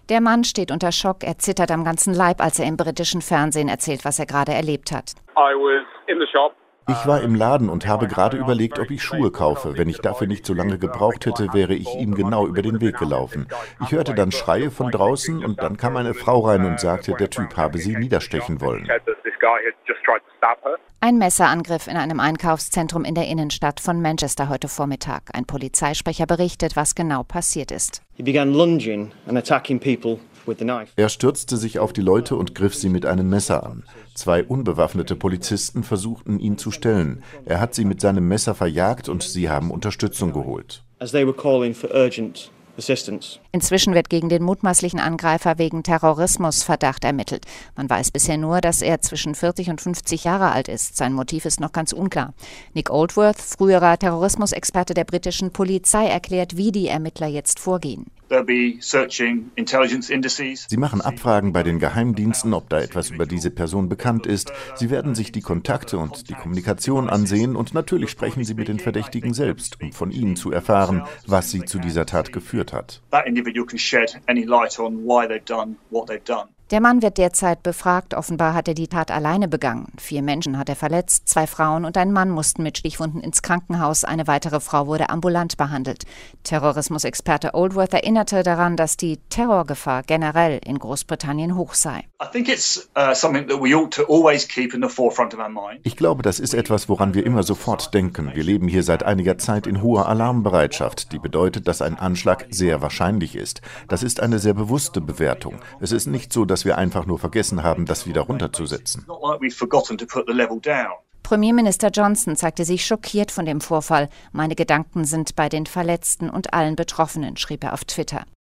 Der Mann steht unter Schock, er zittert am ganzen Leib, als er im britischen Fernsehen erzählt, was er gerade erlebt hat. Ich war im Laden und habe gerade überlegt, ob ich Schuhe kaufe. Wenn ich dafür nicht so lange gebraucht hätte, wäre ich ihm genau über den Weg gelaufen. Ich hörte dann Schreie von draußen und dann kam eine Frau rein und sagte, der Typ habe sie niederstechen wollen. Ein Messerangriff in einem Einkaufszentrum in der Innenstadt von Manchester heute Vormittag. Ein Polizeisprecher berichtet, was genau passiert ist. Er stürzte sich auf die Leute und griff sie mit einem Messer an. 2 unbewaffnete Polizisten versuchten, ihn zu stellen. Er hat sie mit seinem Messer verjagt und sie haben Unterstützung geholt. Inzwischen wird gegen den mutmaßlichen Angreifer wegen Terrorismusverdacht ermittelt. Man weiß bisher nur, dass er zwischen 40 und 50 Jahre alt ist. Sein Motiv ist noch ganz unklar. Nick Oldworth, früherer Terrorismusexperte der britischen Polizei, erklärt, wie die Ermittler jetzt vorgehen. Sie machen Abfragen bei den Geheimdiensten, ob da etwas über diese Person bekannt ist. Sie werden sich die Kontakte und die Kommunikation ansehen und natürlich sprechen sie mit den Verdächtigen selbst, um von ihnen zu erfahren, was sie zu dieser Tat geführt hat. Der Mann wird derzeit befragt. Offenbar hat er die Tat alleine begangen. 4 Menschen hat er verletzt, 2 Frauen und ein Mann mussten mit Stichwunden ins Krankenhaus. Eine weitere Frau wurde ambulant behandelt. Terrorismusexperte Oldworth erinnerte daran, dass die Terrorgefahr generell in Großbritannien hoch sei. Ich glaube, das ist etwas, woran wir immer sofort denken. Wir leben hier seit einiger Zeit in hoher Alarmbereitschaft, die bedeutet, dass ein Anschlag sehr wahrscheinlich ist. Das ist eine sehr bewusste Bewertung. Es ist nicht so, dass wir einfach nur vergessen haben, das wieder runterzusetzen. Premierminister Johnson zeigte sich schockiert von dem Vorfall. Meine Gedanken sind bei den Verletzten und allen Betroffenen, schrieb er auf Twitter.